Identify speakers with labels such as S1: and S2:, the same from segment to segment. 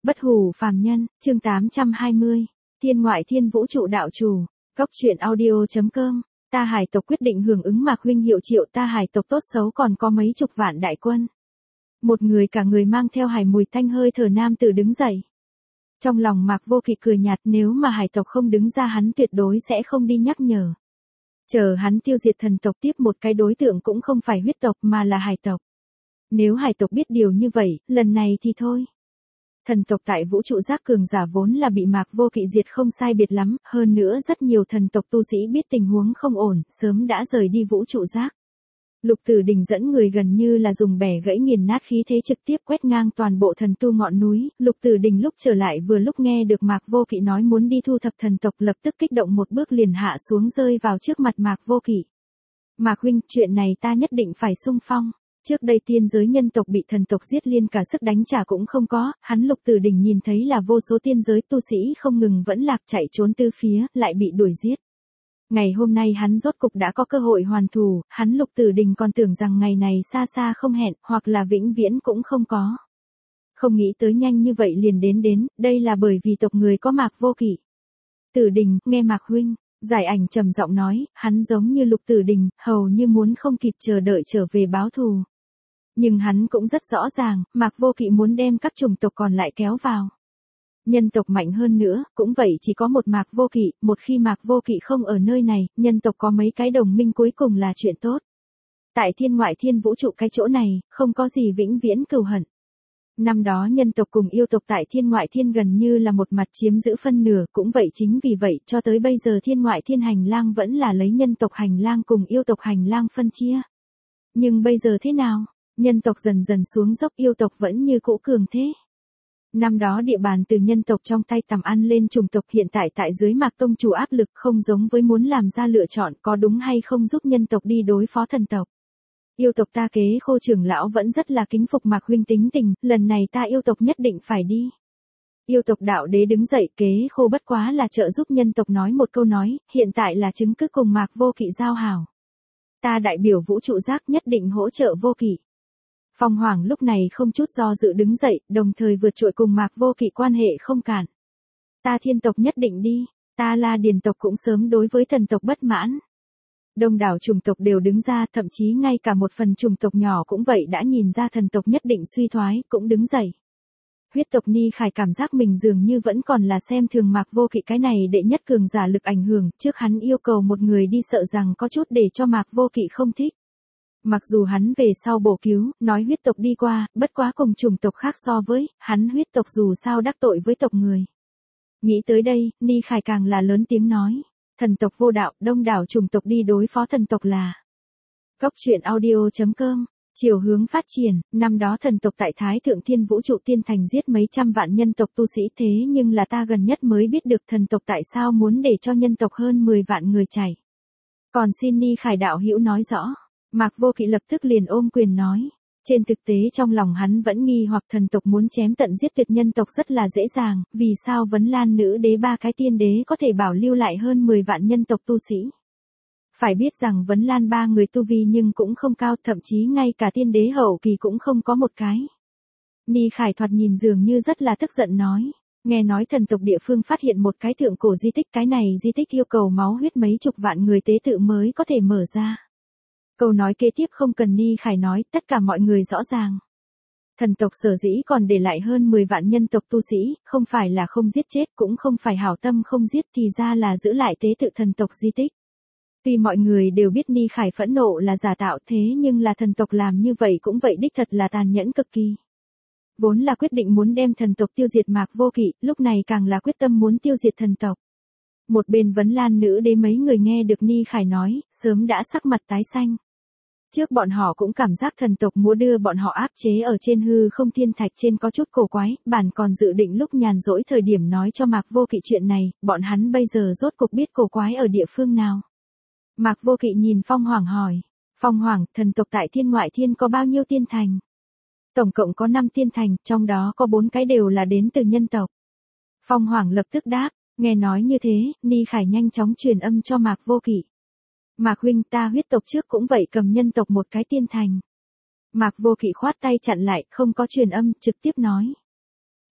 S1: Bất hủ phàm nhân, chương 820. Thiên ngoại thiên vũ trụ đạo chủ. Cốc truyện audio.com. Ta hải tộc quyết định hưởng ứng Mạc huynh hiệu triệu, ta hải tộc tốt xấu còn có mấy chục vạn đại quân. Một người cả người mang theo hải mùi tanh hơi thở nam tử đứng dậy. Trong lòng Mạc Vô Kỵ cười nhạt, nếu mà hải tộc không đứng ra hắn tuyệt đối sẽ không đi nhắc nhở. Chờ hắn tiêu diệt thần tộc, tiếp một cái đối tượng cũng không phải huyết tộc mà là hải tộc. Nếu hải tộc biết điều như vậy, lần này thì thôi. Thần tộc tại vũ trụ giác cường giả vốn là bị Mạc Vô Kỵ diệt không sai biệt lắm, hơn nữa rất nhiều thần tộc tu sĩ biết tình huống không ổn, sớm đã rời đi vũ trụ giác. Lục Tử Đình dẫn người gần như là dùng bẻ gãy nghiền nát khí thế trực tiếp quét ngang toàn bộ thần tu ngọn núi. Lục Tử Đình lúc trở lại vừa lúc nghe được Mạc Vô Kỵ nói muốn đi thu thập thần tộc, lập tức kích động một bước liền hạ xuống rơi vào trước mặt Mạc Vô Kỵ. Mạc huynh, chuyện này ta nhất định phải xung phong. Trước đây tiên giới nhân tộc bị thần tộc giết liên cả sức đánh trả cũng không có, hắn Lục Tử Đình nhìn thấy là vô số tiên giới tu sĩ không ngừng vẫn lạc chạy trốn tứ phía, lại bị đuổi giết. Ngày hôm nay hắn rốt cục đã có cơ hội hoàn thù, hắn Lục Tử Đình còn tưởng rằng ngày này xa xa không hẹn, hoặc là vĩnh viễn cũng không có. Không nghĩ tới nhanh như vậy liền đến, đây là bởi vì tộc người có Mạc Vô Kỵ. Tử Đình, nghe Mạc huynh. Giải Ảnh trầm giọng nói, hắn giống như Lục Tử Đình, hầu như muốn không kịp chờ đợi trở về báo thù. Nhưng hắn cũng rất rõ ràng, Mạc Vô Kỵ muốn đem các chủng tộc còn lại kéo vào. Nhân tộc mạnh hơn nữa, cũng vậy chỉ có một Mạc Vô Kỵ, một khi Mạc Vô Kỵ không ở nơi này, nhân tộc có mấy cái đồng minh cuối cùng là chuyện tốt. Tại thiên ngoại thiên vũ trụ cái chỗ này, không có gì vĩnh viễn cừu hận. Năm đó nhân tộc cùng yêu tộc tại thiên ngoại thiên gần như là một mặt chiếm giữ phân nửa, cũng vậy chính vì vậy cho tới bây giờ thiên ngoại thiên hành lang vẫn là lấy nhân tộc hành lang cùng yêu tộc hành lang phân chia. Nhưng bây giờ thế nào? Nhân tộc dần dần xuống dốc, yêu tộc vẫn như cũ cường thế. Năm đó địa bàn từ nhân tộc trong tay tầm ăn lên chủng tộc, hiện tại tại dưới Mạc tông chủ áp lực không giống với muốn làm ra lựa chọn có đúng hay không giúp nhân tộc đi đối phó thần tộc. Yêu tộc ta Kế Khô trưởng lão vẫn rất là kính phục Mạc huynh tính tình, lần này ta yêu tộc nhất định phải đi. Yêu tộc đạo đế đứng dậy, Kế Khô bất quá là trợ giúp nhân tộc nói một câu nói, hiện tại là chứng cứ cùng Mạc Vô Kỵ giao hảo. Ta đại biểu vũ trụ giác nhất định hỗ trợ Vô Kỵ. Phong Hoàng lúc này không chút do dự đứng dậy, đồng thời vượt trội cùng Mạc Vô Kỵ quan hệ không cản. Ta thiên tộc nhất định đi, ta La Điền tộc cũng sớm đối với thần tộc bất mãn. Đông đảo chủng tộc đều đứng ra, thậm chí ngay cả một phần chủng tộc nhỏ cũng vậy đã nhìn ra thần tộc nhất định suy thoái, cũng đứng dậy. Huyết tộc Ni Khải cảm giác mình dường như vẫn còn là xem thường Mạc Vô Kỵ cái này đệ nhất cường giả lực ảnh hưởng, trước hắn yêu cầu một người đi sợ rằng có chút để cho Mạc Vô Kỵ không thích. Mặc dù hắn về sau bổ cứu, nói huyết tộc đi qua, bất quá cùng chủng tộc khác so với, hắn huyết tộc dù sao đắc tội với tộc người. Nghĩ tới đây, Ni Khải càng là lớn tiếng nói. Thần tộc vô đạo, đông đảo chủng tộc đi đối phó thần tộc là. Cốc truyện audio.com. Chiều hướng phát triển, năm đó thần tộc tại Thái Thượng Thiên Vũ Trụ Tiên Thành giết mấy trăm vạn nhân tộc tu sĩ, thế nhưng là ta gần nhất mới biết được thần tộc tại sao muốn để cho nhân tộc hơn 10 vạn người chảy. Còn xin Ni Khải đạo hữu nói rõ. Mạc Vô Kỵ lập tức liền ôm quyền nói. Trên thực tế trong lòng hắn vẫn nghi hoặc thần tộc muốn chém tận giết tuyệt nhân tộc rất là dễ dàng, vì sao Vấn Lan nữ đế ba cái tiên đế có thể bảo lưu lại hơn 10 vạn nhân tộc tu sĩ. Phải biết rằng Vấn Lan ba người tu vi nhưng cũng không cao, thậm chí ngay cả tiên đế hậu kỳ cũng không có một cái. Ni Khải thoạt nhìn dường như rất là tức giận nói. Nghe nói thần tộc địa phương phát hiện một cái thượng cổ di tích, cái này di tích yêu cầu máu huyết mấy chục vạn người tế tự mới có thể mở ra. Câu nói kế tiếp không cần Ni Khải nói, tất cả mọi người rõ ràng. Thần tộc sở dĩ còn để lại hơn 10 vạn nhân tộc tu sĩ, không phải là không giết chết, cũng không phải hảo tâm không giết, thì ra là giữ lại tế tự thần tộc di tích. Tuy mọi người đều biết Ni Khải phẫn nộ là giả tạo, thế nhưng là thần tộc làm như vậy cũng vậy đích thật là tàn nhẫn cực kỳ. Vốn là quyết định muốn đem thần tộc tiêu diệt Mạc Vô Kỵ, lúc này càng là quyết tâm muốn tiêu diệt thần tộc. Một bên Vấn Lan nữ đế mấy người nghe được Ni Khải nói, sớm đã sắc mặt tái xanh. Trước bọn họ cũng cảm giác thần tộc muốn đưa bọn họ áp chế ở trên hư không thiên thạch trên có chút cổ quái, bản còn dự định lúc nhàn rỗi thời điểm nói cho Mạc Vô Kỵ chuyện này, bọn hắn bây giờ rốt cục biết cổ quái ở địa phương nào. Mạc Vô Kỵ nhìn Phong Hoàng hỏi, Phong Hoàng, thần tộc tại thiên ngoại thiên có bao nhiêu tiên thành? Tổng cộng có 5 tiên thành, trong đó có 4 cái đều là đến từ nhân tộc. Phong Hoàng lập tức đáp, nghe nói như thế, Ni Khải nhanh chóng truyền âm cho Mạc Vô Kỵ. Mạc huynh, ta huyết tộc trước cũng vậy cầm nhân tộc một cái tiên thành. Mạc Vô Kỵ khoát tay chặn lại, không có truyền âm, trực tiếp nói.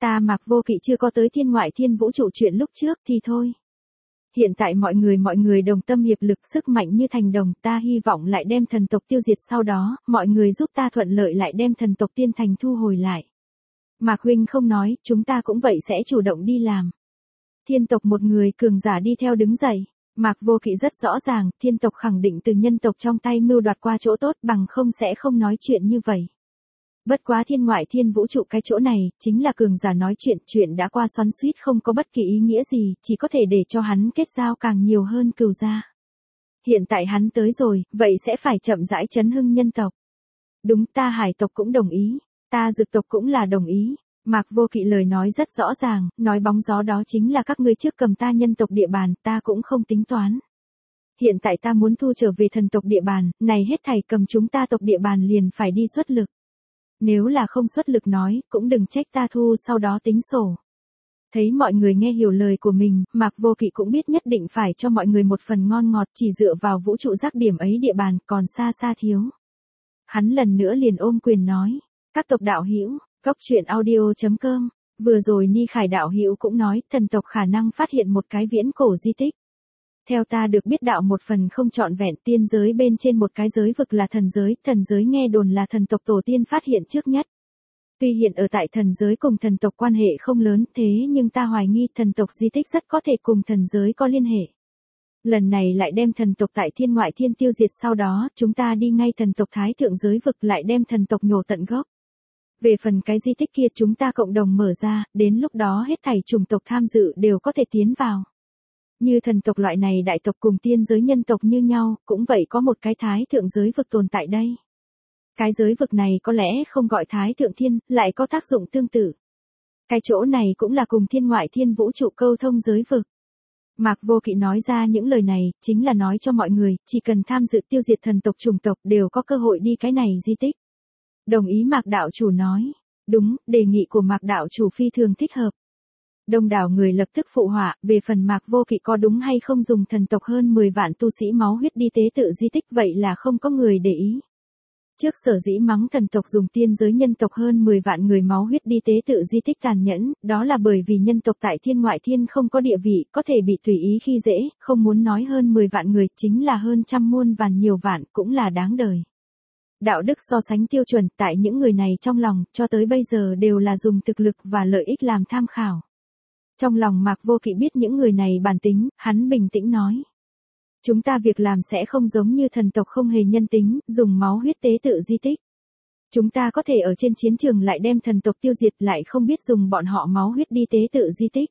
S1: Ta Mạc Vô Kỵ chưa có tới thiên ngoại thiên vũ trụ chuyện lúc trước thì thôi. Hiện tại mọi người đồng tâm hiệp lực sức mạnh như thành đồng, ta hy vọng lại đem thần tộc tiêu diệt, sau đó, mọi người giúp ta thuận lợi lại đem thần tộc tiên thành thu hồi lại. Mạc huynh không nói, chúng ta cũng vậy sẽ chủ động đi làm. Thiên tộc một người cường giả đi theo đứng dậy. Mạc Vô Kỵ rất rõ ràng, thiên tộc khẳng định từ nhân tộc trong tay mưu đoạt qua chỗ tốt, bằng không sẽ không nói chuyện như vậy. Bất quá thiên ngoại thiên vũ trụ cái chỗ này, chính là cường giả nói chuyện đã qua xoắn xuýt không có bất kỳ ý nghĩa gì, chỉ có thể để cho hắn kết giao càng nhiều hơn cừu gia. Hiện tại hắn tới rồi, vậy sẽ phải chậm rãi chấn hưng nhân tộc. Đúng, ta hải tộc cũng đồng ý, ta dược tộc cũng là đồng ý. Mạc Vô Kỵ lời nói rất rõ ràng, nói bóng gió đó chính là các ngươi trước cầm ta nhân tộc địa bàn, ta cũng không tính toán. Hiện tại ta muốn thu trở về thần tộc địa bàn, này hết thảy cầm chúng ta tộc địa bàn liền phải đi xuất lực. Nếu là không xuất lực nói, cũng đừng trách ta thu sau đó tính sổ. Thấy mọi người nghe hiểu lời của mình, Mạc Vô Kỵ cũng biết nhất định phải cho mọi người một phần ngon ngọt, chỉ dựa vào vũ trụ giác điểm ấy địa bàn còn xa xa thiếu. Hắn lần nữa liền ôm quyền nói, các tộc đạo hữu, Cốc Truyện Audio.com, vừa rồi Ni Khải đạo hữu cũng nói, thần tộc khả năng phát hiện một cái viễn cổ di tích. Theo ta được biết đạo một phần không trọn vẹn, tiên giới bên trên một cái giới vực là thần giới nghe đồn là thần tộc tổ tiên phát hiện trước nhất. Tuy hiện ở tại thần giới cùng thần tộc quan hệ không lớn, thế nhưng ta hoài nghi thần tộc di tích rất có thể cùng thần giới có liên hệ. Lần này lại đem thần tộc tại thiên ngoại thiên tiêu diệt, sau đó, chúng ta đi ngay thần tộc thái thượng giới vực lại đem thần tộc nhổ tận gốc. Về phần cái di tích kia chúng ta cộng đồng mở ra, đến lúc đó hết thảy chủng tộc tham dự đều có thể tiến vào. Như thần tộc loại này đại tộc cùng tiên giới nhân tộc như nhau, cũng vậy có một cái thái thượng giới vực tồn tại đây. Cái giới vực này có lẽ không gọi thái thượng thiên, lại có tác dụng tương tự. Cái chỗ này cũng là cùng thiên ngoại thiên vũ trụ câu thông giới vực. Mạc Vô Kỵ nói ra những lời này, chính là nói cho mọi người, chỉ cần tham dự tiêu diệt thần tộc chủng tộc đều có cơ hội đi cái này di tích. Đồng ý Mạc đạo chủ nói. Đúng, đề nghị của Mạc đạo chủ phi thường thích hợp. Đông đảo người lập tức phụ họa, về phần Mạc Vô Kỵ có đúng hay không dùng thần tộc hơn 10 vạn tu sĩ máu huyết đi tế tự di tích, vậy là không có người để ý. Trước sở dĩ mắng thần tộc dùng tiên giới nhân tộc hơn 10 vạn người máu huyết đi tế tự di tích tàn nhẫn, đó là bởi vì nhân tộc tại thiên ngoại thiên không có địa vị, có thể bị tùy ý khi dễ, không muốn nói hơn 10 vạn người, chính là hơn trăm muôn vàn nhiều vạn, cũng là đáng đời. Đạo đức so sánh tiêu chuẩn tại những người này trong lòng, cho tới bây giờ đều là dùng thực lực và lợi ích làm tham khảo. Trong lòng Mạc Vô Kỵ biết những người này bản tính, hắn bình tĩnh nói. Chúng ta việc làm sẽ không giống như thần tộc không hề nhân tính, dùng máu huyết tế tự di tích. Chúng ta có thể ở trên chiến trường lại đem thần tộc tiêu diệt, lại không biết dùng bọn họ máu huyết đi tế tự di tích.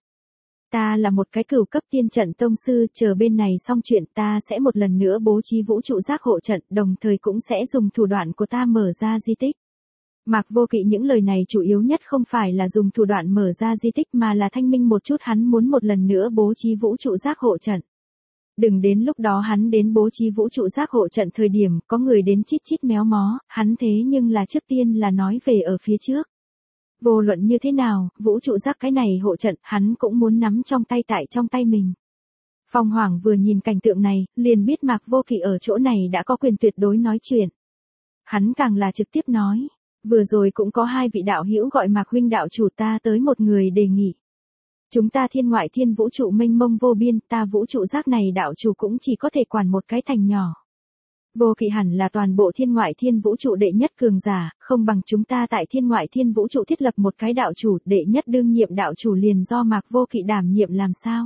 S1: Ta là một cái cửu cấp tiên trận tông sư, chờ bên này xong chuyện ta sẽ một lần nữa bố trí vũ trụ giác hộ trận, đồng thời cũng sẽ dùng thủ đoạn của ta mở ra di tích. Mạc Vô Kỵ những lời này chủ yếu nhất không phải là dùng thủ đoạn mở ra di tích mà là thanh minh một chút, hắn muốn một lần nữa bố trí vũ trụ giác hộ trận. Đừng đến lúc đó hắn đến bố trí vũ trụ giác hộ trận thời điểm có người đến chít chít méo mó, hắn thế nhưng là trước tiên là nói về ở phía trước. Vô luận như thế nào, vũ trụ giác cái này hộ trận, hắn cũng muốn nắm trong tay tại trong tay mình. Phong Hoàng vừa nhìn cảnh tượng này, liền biết Mạc Vô Kỵ ở chỗ này đã có quyền tuyệt đối nói chuyện. Hắn càng là trực tiếp nói, vừa rồi cũng có hai vị đạo hữu gọi Mạc huynh đạo chủ, ta tới một người đề nghị. Chúng ta thiên ngoại thiên vũ trụ mênh mông vô biên, ta vũ trụ giác này đạo chủ cũng chỉ có thể quản một cái thành nhỏ. Vô Kỵ hẳn là toàn bộ thiên ngoại thiên vũ trụ đệ nhất cường giả, không bằng chúng ta tại thiên ngoại thiên vũ trụ thiết lập một cái đạo chủ, đệ nhất đương nhiệm đạo chủ liền do Mạc Vô Kỵ đảm nhiệm làm sao?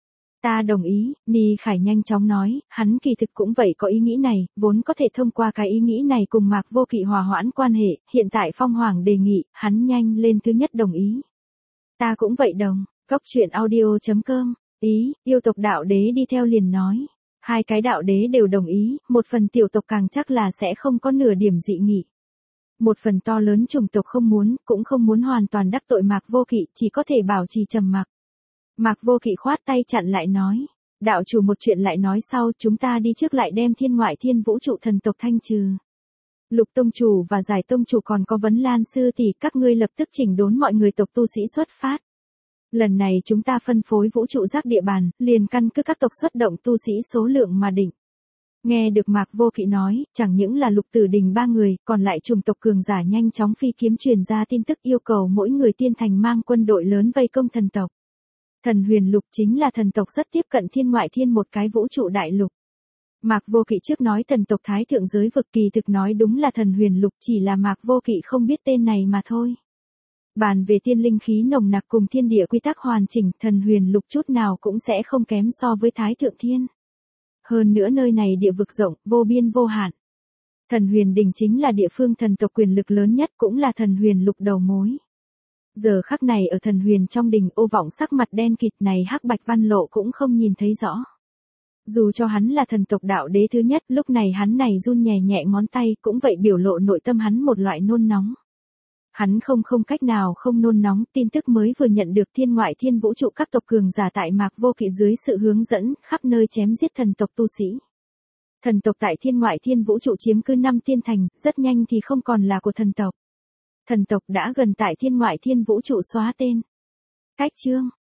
S1: Ta đồng ý, Ni Khải nhanh chóng nói, hắn kỳ thực cũng vậy có ý nghĩ này, vốn có thể thông qua cái ý nghĩ này cùng Mạc Vô Kỵ hòa hoãn quan hệ, hiện tại Phong Hoàng đề nghị, hắn nhanh lên thứ nhất đồng ý. Ta cũng vậy đồng, Cốc Truyện Audio.com, ý, yêu tộc đạo đế đi theo liền nói. Hai cái đạo đế đều đồng ý, một phần tiểu tộc càng chắc là sẽ không có nửa điểm dị nghị. Một phần to lớn chủng tộc không muốn, cũng không muốn hoàn toàn đắc tội Mạc Vô Kỵ, chỉ có thể bảo trì trầm mặc. Mạc Vô Kỵ khoát tay chặn lại nói, đạo chủ một chuyện lại nói sau, chúng ta đi trước lại đem thiên ngoại thiên vũ trụ thần tộc thanh trừ. Lục tông chủ và Giải tông chủ còn có Vấn Lan sư tỷ, các ngươi lập tức chỉnh đốn mọi người tộc tu sĩ xuất phát. Lần này chúng ta phân phối vũ trụ giác địa bàn, liền căn cứ các tộc xuất động tu sĩ số lượng mà định. Nghe được Mạc Vô Kỵ nói, chẳng những là Lục Tử Đình ba người, còn lại chủng tộc cường giả nhanh chóng phi kiếm truyền ra tin tức yêu cầu mỗi người tiên thành mang quân đội lớn vây công thần tộc. Thần Huyền Lục chính là thần tộc rất tiếp cận thiên ngoại thiên một cái vũ trụ đại lục. Mạc Vô Kỵ trước nói thần tộc thái thượng giới vực, kỳ thực nói đúng là Thần Huyền Lục, chỉ là Mạc Vô Kỵ không biết tên này mà thôi. Bàn về tiên linh khí nồng nặc cùng thiên địa quy tắc hoàn chỉnh, Thần Huyền Lục chút nào cũng sẽ không kém so với Thái Thượng Thiên. Hơn nữa nơi này địa vực rộng, vô biên vô hạn. Thần Huyền Đình chính là địa phương thần tộc quyền lực lớn nhất, cũng là Thần Huyền Lục đầu mối. Giờ khắc này ở Thần Huyền trong đình, Ô Vọng sắc mặt đen kịt, này hắc bạch văn lộ cũng không nhìn thấy rõ. Dù cho hắn là thần tộc đạo đế thứ nhất, lúc này hắn này run nhẹ nhẹ ngón tay, cũng vậy biểu lộ nội tâm hắn một loại nôn nóng. Hắn không cách nào không nôn nóng, tin tức mới vừa nhận được thiên ngoại thiên vũ trụ các tộc cường giả tại Mạc Vô Kỵ dưới sự hướng dẫn, khắp nơi chém giết thần tộc tu sĩ. Thần tộc tại thiên ngoại thiên vũ trụ chiếm cứ 5 tiên thành, rất nhanh thì không còn là của thần tộc. Thần tộc đã gần tại thiên ngoại thiên vũ trụ xóa tên. Cách chương